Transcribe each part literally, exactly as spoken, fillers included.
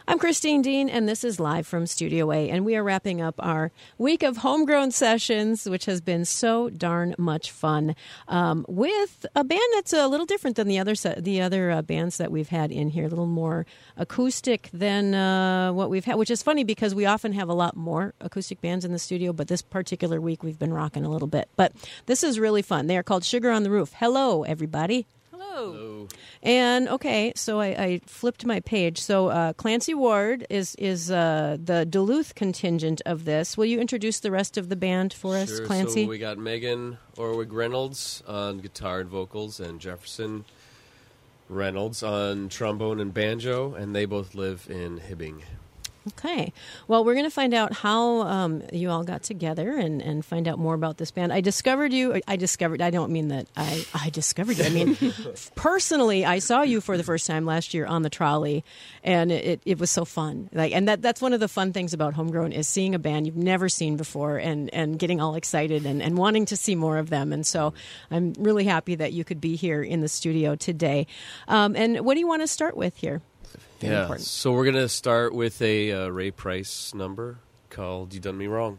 I'm Christine Dean, and this is Live from Studio A, and we are wrapping up our week of homegrown sessions, which has been so darn much fun, um, with a band that's a little different than the other se- the other uh, bands that we've had in here, a little more acoustic than uh, what we've had, which is funny because we often have a lot more acoustic bands in the studio, but this particular week we've been rocking a little bit. But this is really fun. They are called Sugar on the Roof. Hello, everybody. Hello. And okay, so I, I flipped my page. So uh, Clancy Ward is is uh, the Duluth contingent of this. Will you introduce the rest of the band for us, Sure. Clancy? So we got Megan Orwig Reynolds on guitar and vocals, and Jefferson Reynolds on trombone and banjo, and they both live in Hibbing. Okay. Well, we're going to find out how um, you all got together and, and find out more about this band. I discovered you. I discovered, I don't mean that I, I discovered you. I mean, personally, I saw you for the first time last year on the trolley, and it, it was so fun. Like, and that that's one of the fun things about Homegrown is seeing a band you've never seen before and, and getting all excited and, and wanting to see more of them. And so I'm really happy that you could be here in the studio today. Um, and what do you want to start with here? Very yeah, important. so we're going to start with a uh, Ray Price number called You Done Me Wrong.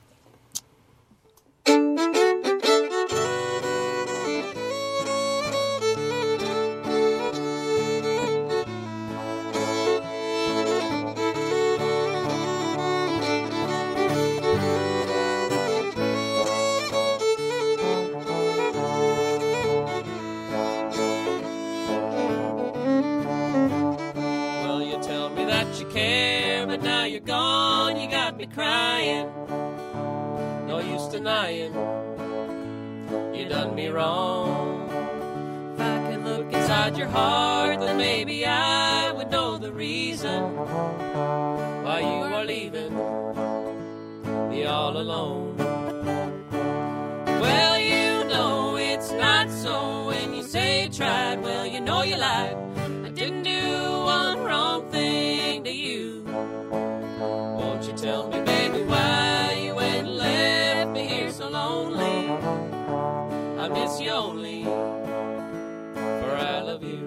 Crying, no use denying, you done me wrong. If I could look inside your heart, then maybe I would know the reason why you are leaving me all alone. Well, you know it's not so when you say you tried. Well, you know you lied. I didn't do one wrong thing to you. Won't you tell me, baby, why you went and left me here so lonely? I miss you only, for I love you.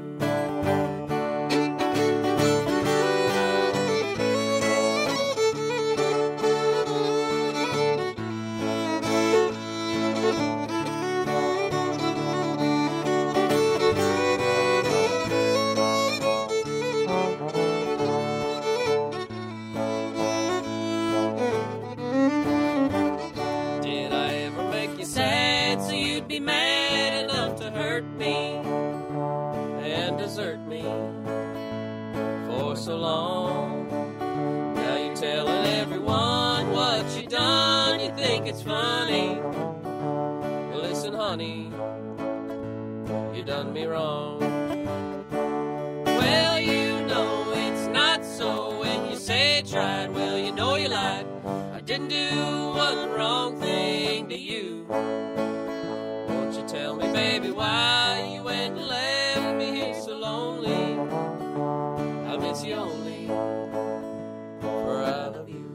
So long. Now you're telling everyone what you done. You think it's funny. Well, listen, honey, you done me wrong. Well, you know it's not so when you say you tried. Well, you know you lied. I didn't do one wrong thing to you. Won't you tell me, baby, why you went and left me here so lonely? I miss you only, for I love you.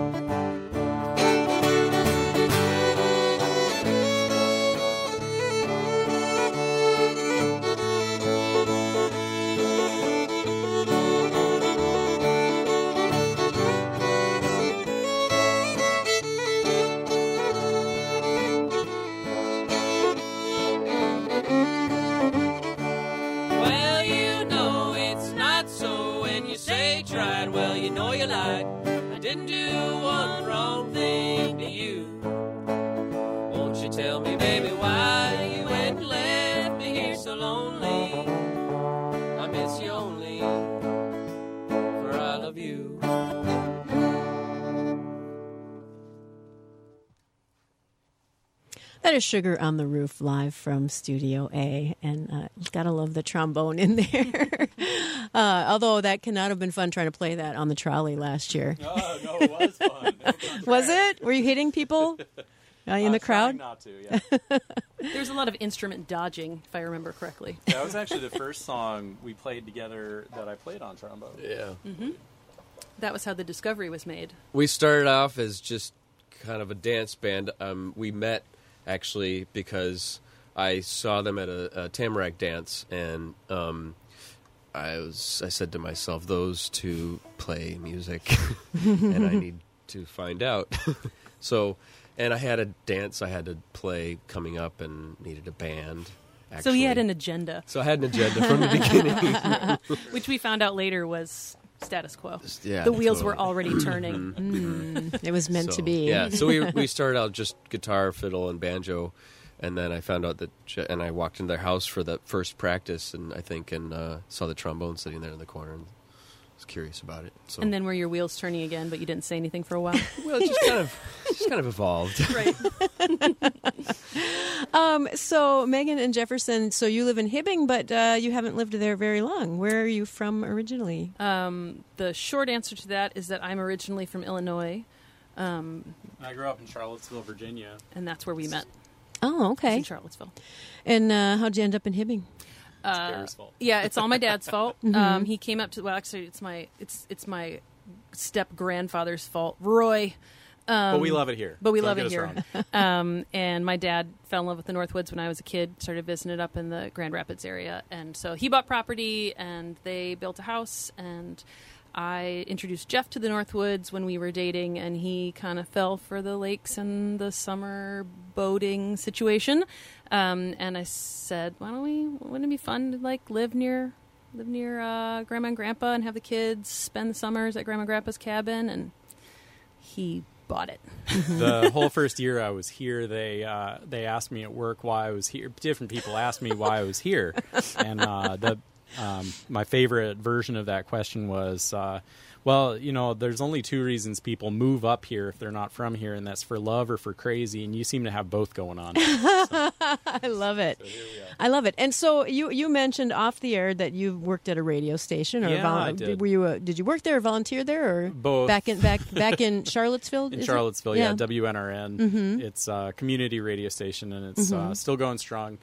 Well, you know you lied. I didn't do one wrong thing to you. Won't you tell me, baby, why you went and left me here so lonely? I miss you only, for I love you. That is Sugar on the Roof live from Studio A, and uh, gotta love the trombone in there. uh, although that cannot have been fun trying to play that on the trolley last year. Oh, no, it was fun. It was, was it? Were you hitting people uh, in the crowd? Not to, yeah. There's a lot of instrument dodging, if I remember correctly. That was actually the first song we played together that I played on trombone. Yeah. Mm-hmm. That was how the discovery was made. We started off as just kind of a dance band. Um, we met actually because I saw them at a, a Tamarack dance, and um, I was I said to myself, those two play music, and I need to find out. So, and I had a dance I had to play coming up, and needed a band. Actually. So he had an agenda. So I had an agenda from the beginning, which we found out later was status quo. Yeah, the wheels totally. were already turning. Mm, it was meant so, to be. Yeah. So we we started out just guitar, fiddle, and banjo. And then I found out that, Je- and I walked into their house for the first practice, and I think, and uh, saw the trombone sitting there in the corner, and was curious about it. So. And then were your wheels turning again, but you didn't say anything for a while? Well, it just kind of, just kind of evolved. Right. um, so Megan and Jefferson, so you live in Hibbing, but uh, you haven't lived there very long. Where are you from originally? Um, the short answer to that is that I'm originally from Illinois, um, I grew up in Charlottesville, Virginia. and that's where we met. Oh, okay. In Charlottesville. And uh, how'd you end up in Hibbing? It's Bear's fault. Yeah, it's all my dad's fault. Mm-hmm. Um, he came up to well, actually, it's my it's it's my step grandfather's fault, Roy. Um, But we love it here. But we Don't love get it us here. wrong. um, and my dad fell in love with the Northwoods when I was a kid. Started visiting it up in the Grand Rapids area, and so he bought property, and they built a house, and I introduced Jeff to the Northwoods when we were dating, and he kind of fell for the lakes and the summer boating situation. Um, and I said, "Why don't we? Wouldn't it be fun to like live near, live near uh, Grandma and Grandpa, and have the kids spend the summers at Grandma and Grandpa's cabin?" And he bought it. The whole first year I was here, they uh, they asked me at work why I was here. Different people asked me why I was here, and uh, the um, my favorite version of that question was, uh, well, you know, there's only two reasons people move up here if they're not from here, and that's for love or for crazy, and you seem to have both going on. So, I love it. so here we are. I love it. And so you, you mentioned off the air that you worked at a radio station, or Yeah, vol- I did. Were you? A, did you work there or volunteer there, or Both. back in back back in Charlottesville? In is it? Charlottesville, yeah, W N R N. Mm-hmm. It's a community radio station, and it's Mhm. uh, still going strong.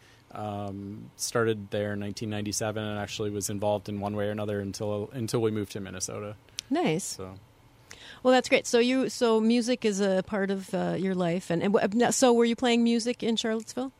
Um, started there in nineteen ninety-seven, and actually was involved in one way or another until until we moved to Minnesota. Nice. So Well, that's great. So you so music is a part of uh, your life, and, and w- so were you playing music in Charlottesville?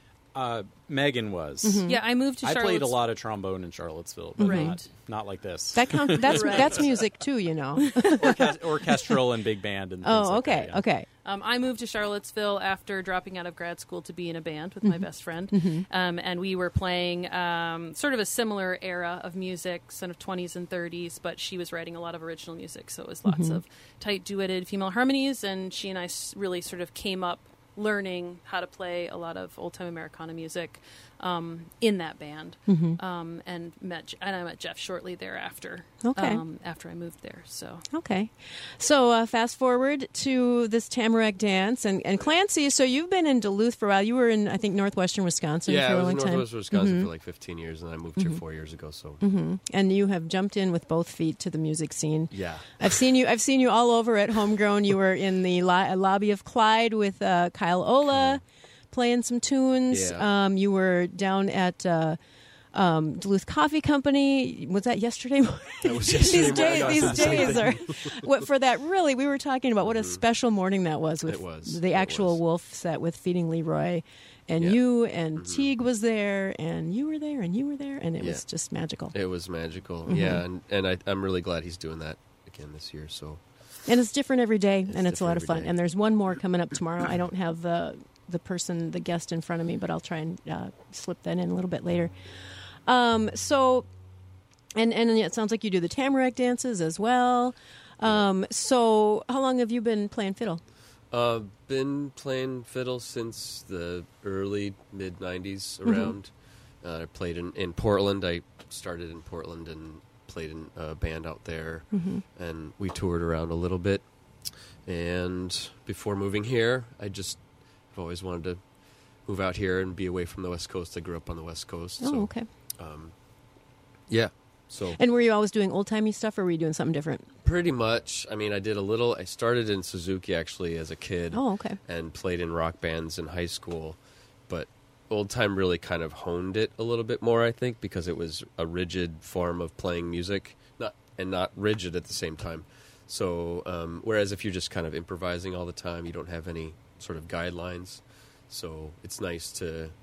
uh, Megan was. Mhm. Yeah, I moved to I Charlottesville. played a lot of trombone in Charlottesville, but Right. not, not like this. That count, that's Right. that's music too, you know. Orchest- orchestral and big band and things Oh, like okay, that, yeah. okay. Um, I moved to Charlottesville after dropping out of grad school to be in a band with my best friend. Mm-hmm. Um, and we were playing um, sort of a similar era of music, sort of twenties and thirties, but she was writing a lot of original music. So it was lots Mm-hmm. of tight duetted female harmonies. And she and I s- really sort of came up learning how to play a lot of old time Americana music um, in that band. Mm-hmm. Um, and met and I met Jeff shortly thereafter. Okay. Um, after I moved there. So Okay. So uh, fast forward to this Tamarack dance. And, and Clancy, so you've been in Duluth for a while. You were in, I think, northwestern Wisconsin Yeah, for I a was long in time. Northwest Wisconsin Mhm. for like fifteen years, and then I moved here four years ago. So hmm And you have jumped in with both feet to the music scene. yeah, I've seen you. I've seen you all over at Homegrown. You were in the lo- lobby of Clyde with uh, Kyle Ola, playing some tunes. Yeah. Um, you were down at uh, um, Duluth Coffee Company. Was that yesterday? that was these yesterday days, morning. I these said the same days thing. are what for that. Really, we were talking about what a special morning that was with It was. the It actual was. Wolf set with Feeding Leroy. And Yeah. you and Teague was there, and you were there, and you were there, and it Yeah. was just magical. It was magical. Mhm. Yeah, and, and I, I'm really glad he's doing that again this year. So And it's different every day, It's and it's a lot of different fun. every day. And there's one more coming up tomorrow. I don't have the the person, the guest in front of me, but I'll try and uh, slip that in a little bit later. Um, so, and and it sounds like you do the Tamarack dances as well. Um, so, how long have you been playing fiddle? Uh, been playing fiddle since the early mid nineties Mm-hmm. around. Uh, I played in, in Portland. I started in Portland and played in a band out there, Mm-hmm. and we toured around a little bit. And before moving here, I just I've always wanted to move out here and be away from the West Coast. I grew up on the West Coast. Oh, so, okay. Um, yeah. So And were you always doing old timey stuff, or were you doing something different? pretty much. I mean, I did a little. I started in Suzuki actually as a kid. Oh, okay. And played in rock bands in high school, but old time really kind of honed it a little bit more, I think, because it was a rigid form of playing music, not and not rigid at the same time. So, um, whereas if you're just kind of improvising all the time, you don't have any sort of guidelines. So it's nice to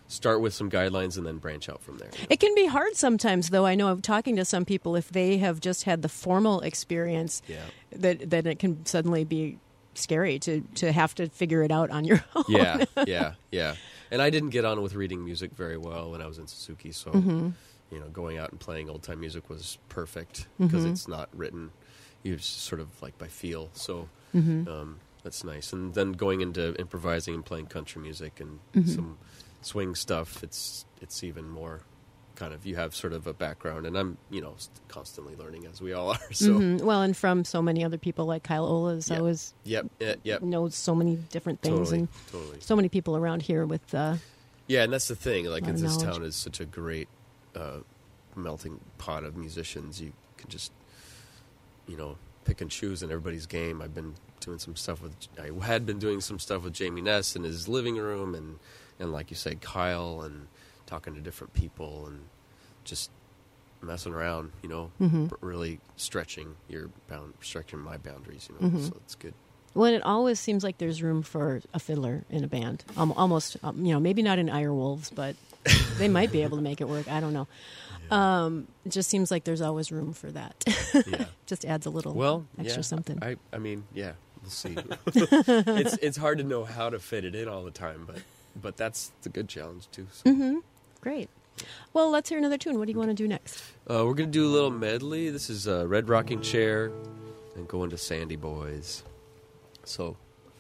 start with some guidelines and then branch out from there. you know? It can be hard sometimes, though. I know I'm talking to some people, if they have just had the formal experience, Yeah. that then it can suddenly be scary to, to have to figure it out on your own. Yeah, yeah, yeah. And I didn't get on with reading music very well when I was in Suzuki, so Mm-hmm. you know, going out and playing old time music was perfect because Mm-hmm. it's not written. You just sort of like by feel. So Mm-hmm. um, that's nice. And then going into improvising and playing country music and Mm-hmm. some swing stuff, it's it's even more kind of, you have sort of a background, and I'm, you know, constantly learning as we all are. So Mhm. Well, and from so many other people like Kyle Ola is Yep. always yep, yep, yep. knows so many different things, Totally, and totally. so many people around here with uh, Yeah, and that's the thing. Like, lot of this knowledge. town is such a great uh, melting pot of musicians. You can just, you know, pick and choose in everybody's game. I've been doing some stuff with, I had been doing some stuff with Jamie Ness in his living room, and, and like you said, Kyle, and talking to different people, and just messing around, you know, Mhm. r- really stretching your bound, stretching my boundaries, you know, Mhm. so it's good. well, and it always seems like there's room for a fiddler in a band. Um, almost, um, you know, maybe not in Irewolves, but they might be able to make it work. I don't know. Um, it just seems like there's always room for that. Yeah. Just adds a little Well, extra yeah, something. I, I mean, yeah, we'll see. it's it's hard to know how to fit it in all the time, but but that's the good challenge too. So. Mm-hmm. Great. Well, let's hear another tune. What do you want to do next? Uh, we're gonna do a little medley. This is uh, Red Rocking Chair, and go into Sandy Boys. So.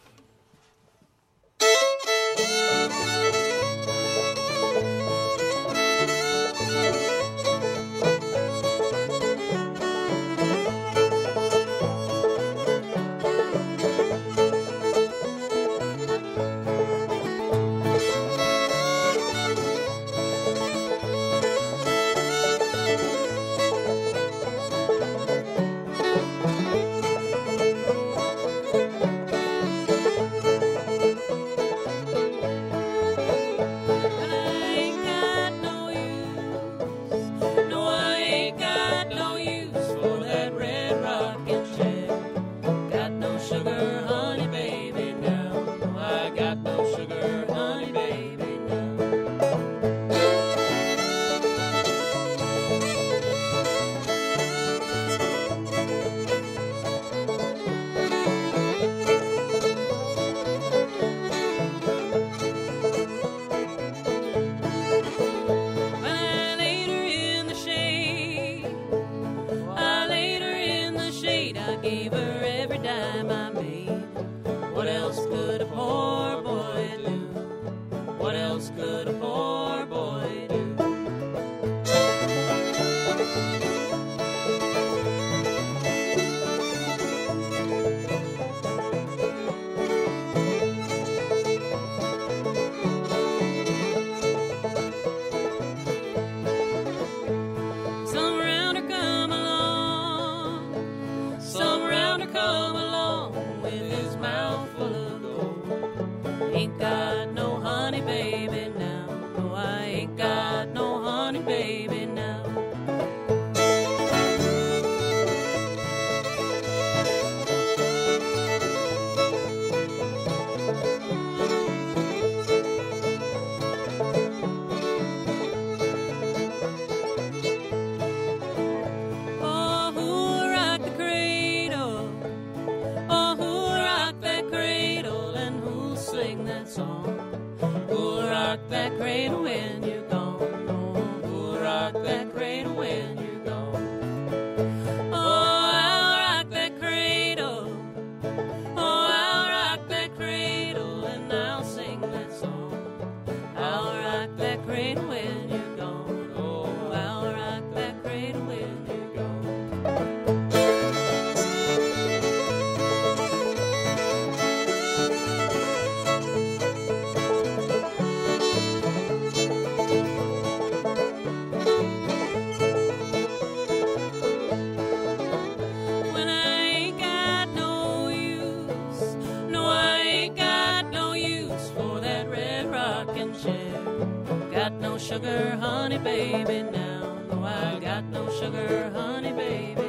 Sugar, honey, baby, now. No, I got no sugar, honey, baby,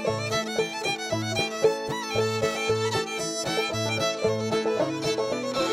now.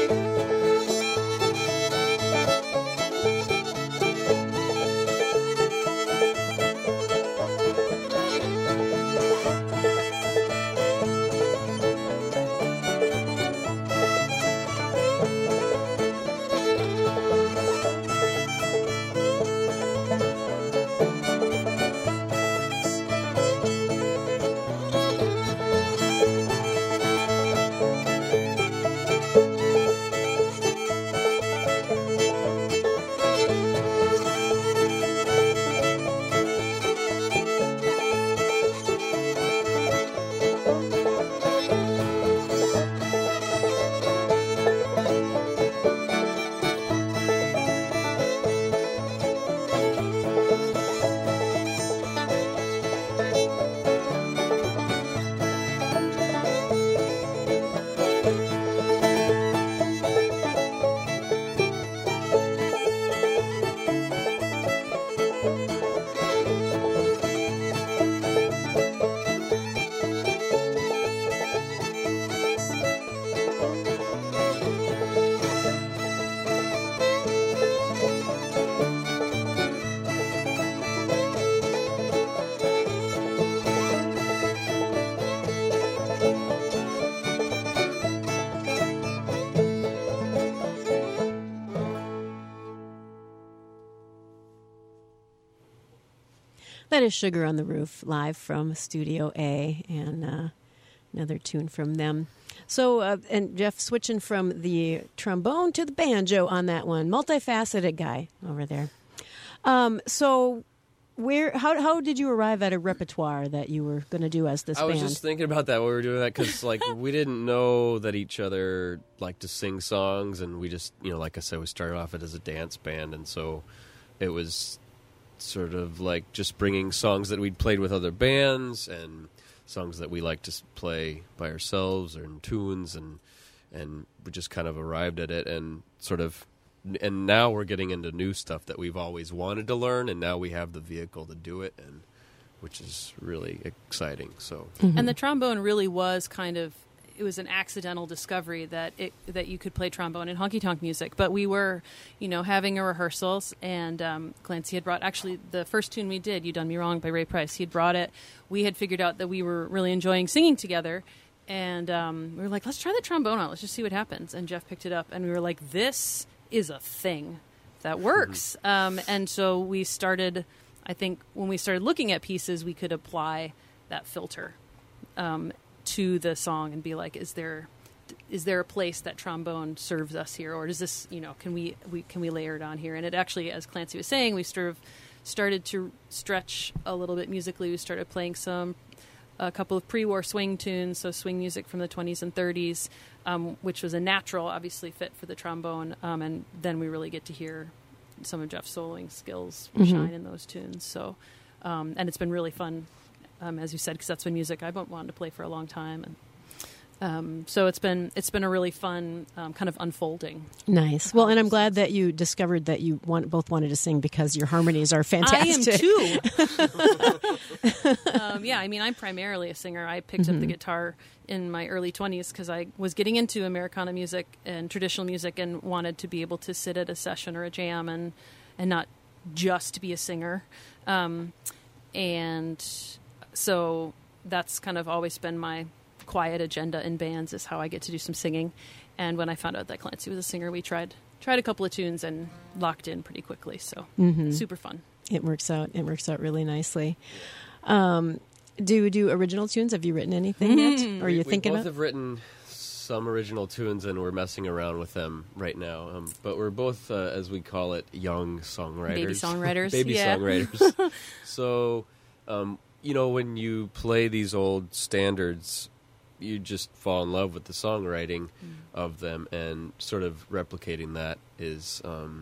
That is Sugar on the Roof, live from Studio A, and uh, another tune from them. So, uh, and Jeff, switching from the trombone to the banjo on that one. Multifaceted guy over there. Um, so, where, how, how did you arrive at a repertoire that you were going to do as this I band? was just thinking about that while we were doing that, because like we didn't know that each other liked to sing songs, and we just, you know, like I said, we started off it as a dance band, and so it was sort of like just bringing songs that we'd played with other bands and songs that we like to play by ourselves or in tunes, and and we just kind of arrived at it, and sort of, and now we're getting into new stuff that we've always wanted to learn, and now we have the vehicle to do it, and which is really exciting. So, Mm-hmm. And the trombone really was kind of, it was an accidental discovery that it that you could play trombone in honky-tonk music. But we were, you know, having a rehearsals, and um, Clancy had brought, actually, the first tune we did, You Done Me Wrong by Ray Price, he had brought it. We had figured out that we were really enjoying singing together, and um, we were like, let's try the trombone out. Let's just see what happens. And Jeff picked it up, and we were like, this is a thing that works. Mm-hmm. Um, and so we started, I think, when we started looking at pieces, we could apply that filter um to the song and be like, is there is there a place that trombone serves us here, or does this, you know, can we, we can we layer it on here? And it actually, as Clancy was saying, we sort of started to stretch a little bit musically. We started playing some a couple of pre-war swing tunes, so swing music from the twenties and thirties, um, which was a natural, obviously, fit for the trombone, um, and then we really get to hear some of Jeff's soloing skills Mm-hmm. shine in those tunes. So um, and it's been really fun, Um, as you said, because that's been music I've wanted to play for a long time, and um, so it's been it's been a really fun um, kind of unfolding. Nice. Well, and I'm glad that you discovered that you want, both wanted to sing, because your harmonies are fantastic. I am too. um, yeah, I mean, I'm primarily a singer. I picked Mm-hmm. up the guitar in my early twenties because I was getting into Americana music and traditional music, and wanted to be able to sit at a session or a jam and and not just be a singer. Um, and So that's kind of always been my quiet agenda in bands, is how I get to do some singing. And when I found out that Clancy was a singer, we tried tried a couple of tunes and locked in pretty quickly. So Mm-hmm. super fun. It works out. It works out really nicely. Um, do you do original tunes? Have you written anything yet? Or are you we thinking both about? have written some original tunes, and we're messing around with them right now. Um, but we're both, uh, as we call it, young songwriters. Baby songwriters, Baby yeah. songwriters. So, um, you know, when you play these old standards, you just fall in love with the songwriting mm. of them, and sort of replicating that is um,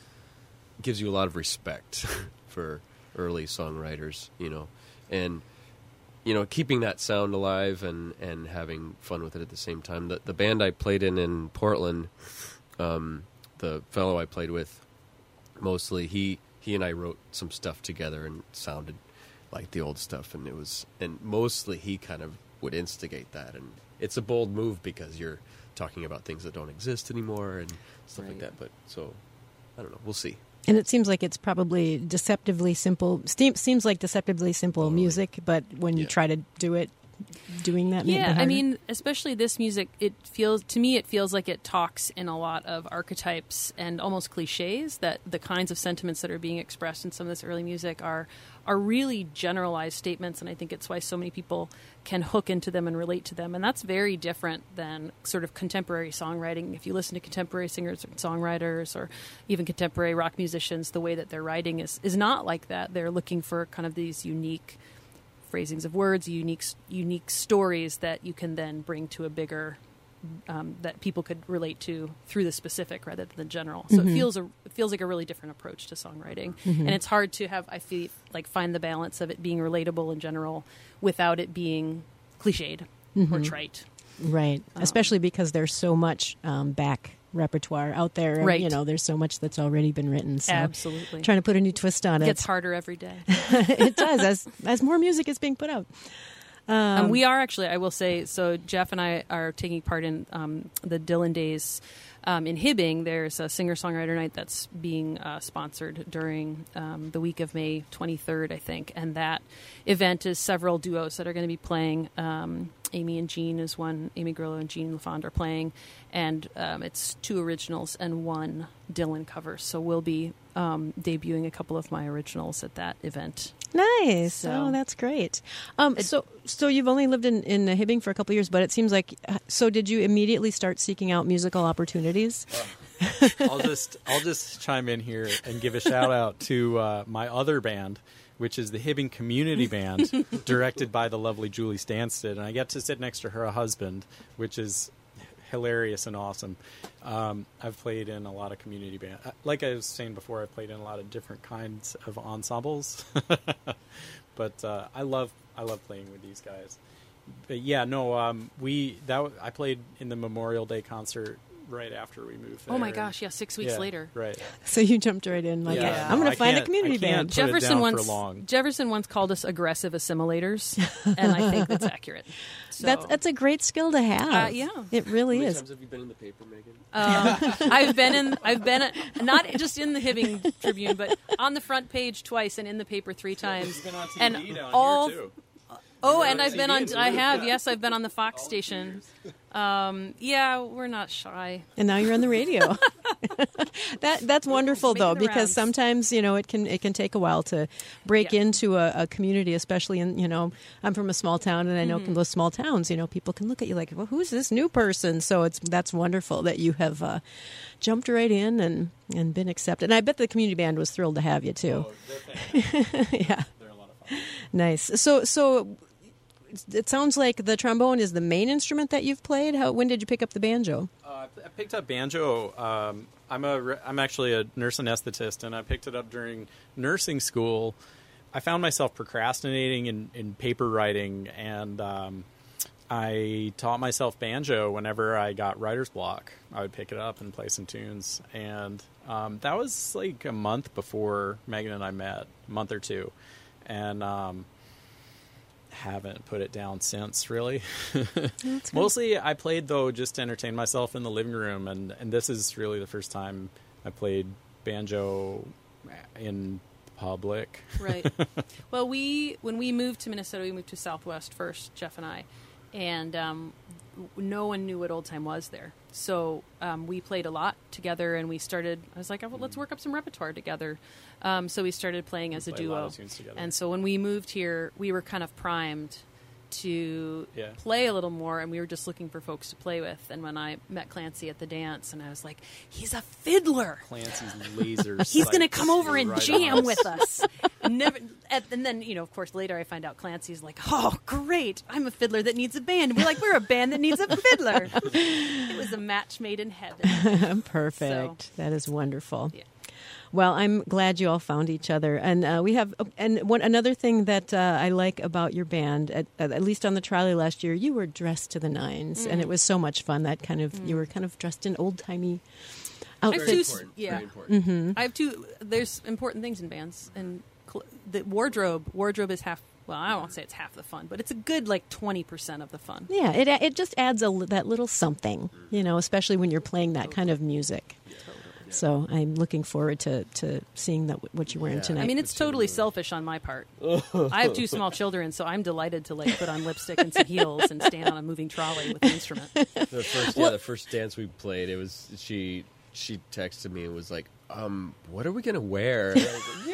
gives you a lot of respect for early songwriters, you know, and you know, keeping that sound alive and, and having fun with it at the same time. The the band I played in in Portland, um, the fellow I played with, mostly he he and I wrote some stuff together, and it sounded like the old stuff, and it was, and mostly he kind of would instigate that, and it's a bold move because you're talking about things that don't exist anymore and stuff Right. like that. But so I don't know, we'll see. And it seems like it's probably deceptively simple. Steam, seems like deceptively simple Totally. music, but when you Yeah. try to do it, doing that, make it Yeah, I harder. mean, especially this music, it feels, to me, it feels like it talks in a lot of archetypes and almost cliches, that the kinds of sentiments that are being expressed in some of this early music are are really generalized statements, and I think it's why so many people can hook into them and relate to them. And that's very different than sort of contemporary songwriting. If you listen to contemporary singers or songwriters, or even contemporary rock musicians, the way that they're writing is, is not like that. They're looking for kind of these unique phrasings of words, unique unique stories that you can then bring to a bigger, um, that people could relate to through the specific rather than the general. So Mm-hmm. it feels a it feels like a really different approach to songwriting, and it's hard to have, I feel like, find the balance of it being relatable in general without it being cliched Mm-hmm. or trite. Right. Especially because there's so much um, back repertoire out there. and, Right. You know, there's so much that's already been written. So Absolutely, trying to put a new twist on it it. gets harder every day. It does, as as more music is being put out. Um, we are actually, I will say, so Jeff and I are taking part in um, the Dylan Days um, in Hibbing. There's a singer-songwriter night that's being uh, sponsored during um, the week of May twenty-third, I think. And that event is several duos that are going to be playing. Um, Amy and Jean is one. Amy Grillo and Jean LaFond are playing, and um, it's two originals and one Dylan cover. So we'll be um, debuting a couple of my originals at that event. Nice. So- Oh, that's great. Um, so, so you've only lived in, in Hibbing for a couple of years, but it seems like, so did you immediately start seeking out musical opportunities? I'll just I'll just chime in here and give a shout out to uh, my other band, which is the Hibbing Community Band, directed by the lovely Julie Stansted, and I get to sit next to her husband, which is hilarious and awesome. Um, I've played in a lot of community band. Like I was saying before, I've played in a lot of different kinds of ensembles, but uh, I love I love playing with these guys. But yeah, no, um, we that w- I played in the Memorial Day concert right after we moved there. Oh my gosh, yeah, six weeks Yeah, later. right? So you jumped right in like, Yeah. I'm going I to find a can't- community I can't band. put it Jefferson down for once long. Jefferson once called us aggressive assimilators, and I think that's accurate. So, That's that's a great skill to have. Uh, yeah. It really How many is. times have you been in the paper, Megan? uh, I've been in I've been at, not just in the Hibbing Tribune, but on the front page twice and in the paper three times. and all oh, and I've been on. I have yes, I've been on the Fox station. Um, yeah, we're not shy. And now you're on the radio. that that's wonderful Making though, the because rounds. sometimes you know it can it can take a while to break Yeah. into a, a community, especially in you know I'm from a small town, and I know Mm-hmm. in those small towns, you know, people can look at you like, well, who's this new person? So it's that's wonderful that you have uh, jumped right in and and been accepted. And I bet the community band was thrilled to have you too. Yeah, They're a lot of fun. nice. So so. It sounds like the trombone is the main instrument that you've played. How when did you pick up the banjo? Uh, I picked up banjo. Um, I'm a re- I'm actually a nurse anesthetist, and I picked it up during nursing school. I found myself procrastinating in, in paper writing, and um, I taught myself banjo whenever I got writer's block. I would pick it up and play some tunes, and um, that was like a month before Megan and I met, a month or two, and um, haven't put it down since, really. Mostly I played, though, just to entertain myself in the living room, and, and this is really the first time I played banjo in public. Right. Well, we when we moved to Minnesota, we moved to Southwest first, Jeff and I, and um, w- no one knew what old time was there. So um, we played a lot together, and we started. I was like, oh, well, let's work up some repertoire together. Um, so we started playing as a Play a lot duo. of tunes together. And so when we moved here, we were kind of primed to Yeah. play a little more, and we were just looking for folks to play with. And when I met Clancy at the dance, and I was like, he's a fiddler. Clancy's lasers. He's going to come over and right jam on. with us. And, never, and and then, you know, of course, later I find out Clancy's like, oh, great, I'm a fiddler that needs a band. And we're like, we're a band that needs a fiddler. It was a match made in heaven. Perfect. That is wonderful. Yeah. Well, I'm glad you all found each other, and uh, we have. And one another thing that uh, I like about your band, at, at least on the trolley last year, you were dressed to the nines, and it was so much fun. That kind of you were kind of dressed in old timey I have outfits. two, Important. yeah. Very important. Mm-hmm. I have two. There's important things in bands, and cl- the wardrobe. Wardrobe is half. Well, I won't say it's half the fun, but it's a good like twenty percent of the fun. Yeah, it it just adds a li- that little something, you know, especially when you're playing that kind of music. So I'm looking forward to, to seeing that what you're wearing Yeah. tonight. I mean, it's totally selfish on my part. I have two small children, so I'm delighted to like put on lipstick and some heels and stand on a moving trolley with an instrument. The first, yeah, the first dance we played, it was she. She texted me and was like, "Um, what are we gonna wear?" And I was like,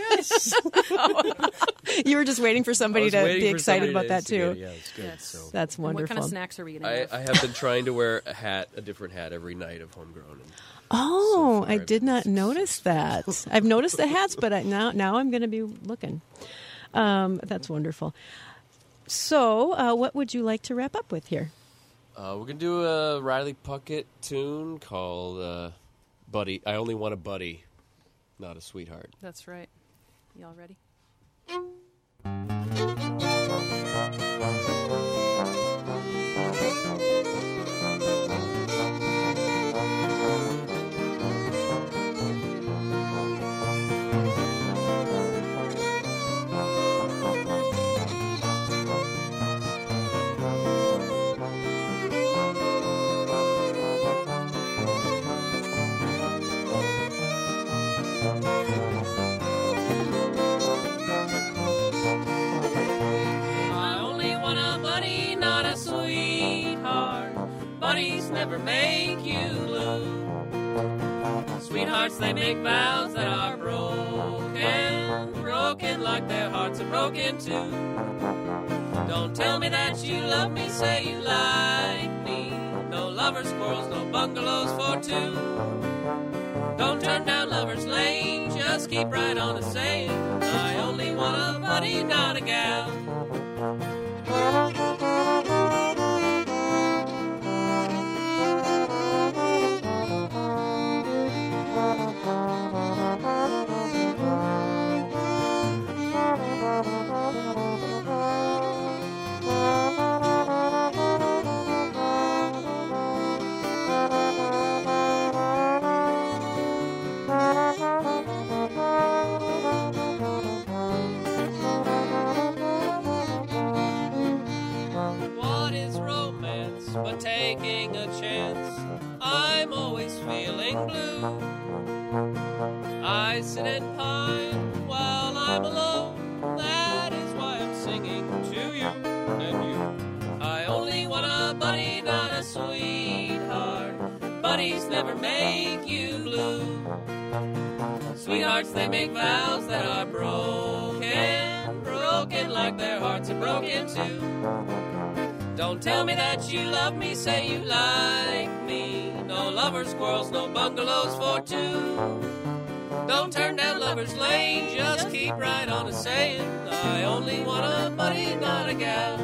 yes. you were just waiting for I somebody was to waiting be for excited somebody about to that too. instigate it. Yeah, it's good. Yes. So That's And wonderful. what kind of snacks are we going to I, have? I have been trying to wear a hat, a different hat every night of Homegrown. And Oh, So far I I've did been not notice that. I've noticed the hats, but I, now now I'm going to be looking. Um, that's wonderful. So, uh, what would you like to wrap up with here? Uh, we're gonna do a Riley Puckett tune called uh, "Buddy." I only want a buddy, not a sweetheart. That's right. Y'all ready? never make you blue. Sweethearts, they make vows that are broken, broken like their hearts are broken too. Don't tell me that you love me, say you like me. No lovers' quarrels, no bungalows for two. Don't turn down lover's lane, just keep right on a saying, I only want a buddy, not a gal. What is romance but taking a chance? I'm always feeling blue. I sit and pine while I'm alone. That is why I'm singing to you and you. I only want a buddy, not a sweetheart. Buddies never make you blue. Sweethearts, they make vows that are broken, broken like their hearts are broken too. Don't tell me that you love me, say you like me. No lovers' quarrels, no bungalows for two. Don't turn down lover's lane, just keep right on a saying, I only want a buddy, not a gal.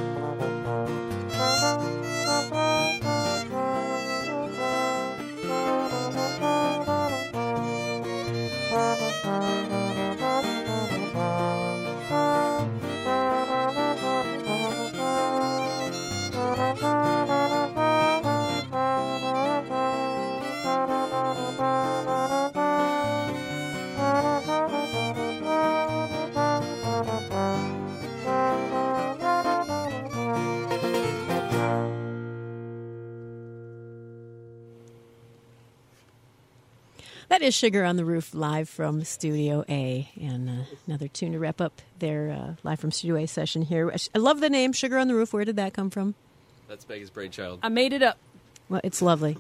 That is Sugar on the Roof, live from Studio A, and uh, another tune to wrap up their uh, live from Studio A session here. I love the name Sugar on the Roof. Where did that come from? That's Megan's brainchild. I made it up. Well, it's lovely.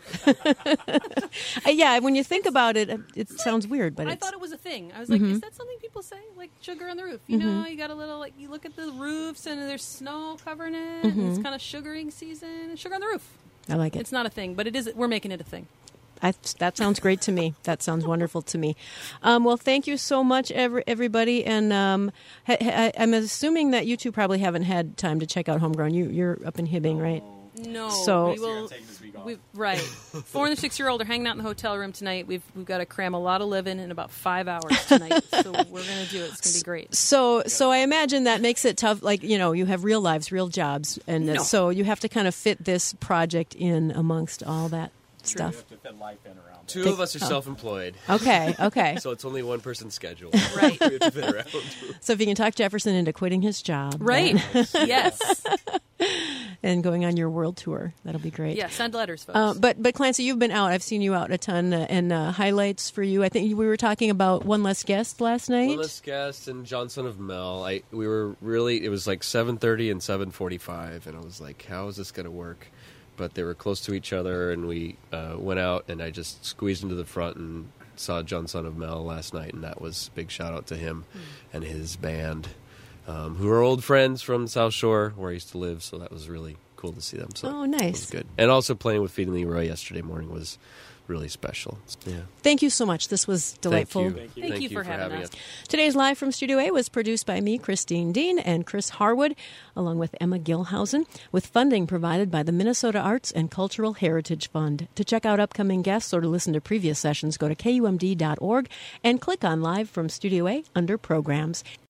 Uh, yeah, when you think about it, it, it sounds weird, but I it's, thought it was a thing. I was like, is that something people say? Like sugar on the roof? You know, you got a little, like, you look at the roofs and there's snow covering it, and it's kind of sugaring season, and sugar on the roof. I like it. It's not a thing, but it is. We're making it a thing. I, that sounds great to me. That sounds wonderful to me. Um, well, thank you so much, every, everybody. And um, ha, ha, I'm assuming that you two probably haven't had time to check out Homegrown. You, you're up in Hibbing, right? No. So- we will. We've, right. Four and the six-year-old are hanging out in the hotel room tonight. We've we've got to cram a lot of living in about five hours tonight. So we're going to do it. It's going to be great. So, so I imagine that makes it tough. Like, you know, you have real lives, real jobs, and No. so you have to kind of fit this project in amongst all that Sure, you stuff. have to fit life in around it. Two Take- of us are oh. self-employed, Okay, okay. so it's only one person's schedule. Right. We have to fit around. So if you can talk Jefferson into quitting his job, Right. then- Yes. and going on your world tour, that'll be great. Yeah. Send letters, folks. Uh, but but Clancy, you've been out. I've seen you out a ton, uh, and uh, highlights for you. I think we were talking about One Less Guest last night. One less guest and Johnson of Mel. I we were really. It was like seven thirty and seven forty-five, and I was like, "How is this going to work?" But they were close to each other, and we uh, went out, and I just squeezed into the front and saw John Son of Mel last night, and that was a big shout out to him Mm. and his band, um, who are old friends from South Shore, where I used to live. So that was really cool to see them. So Oh, it was nice. good. And also playing with Feeding Leroy yesterday morning was really special. Yeah. Thank you so much. This was delightful. Thank you. Thank you. Thank you for having us. Today's Live from Studio A was produced by me, Christine Dean, and Chris Harwood, along with Emma Gilhausen, with funding provided by the Minnesota Arts and Cultural Heritage Fund. To check out upcoming guests or to listen to previous sessions, go to K U M D dot org and click on Live from Studio A under Programs.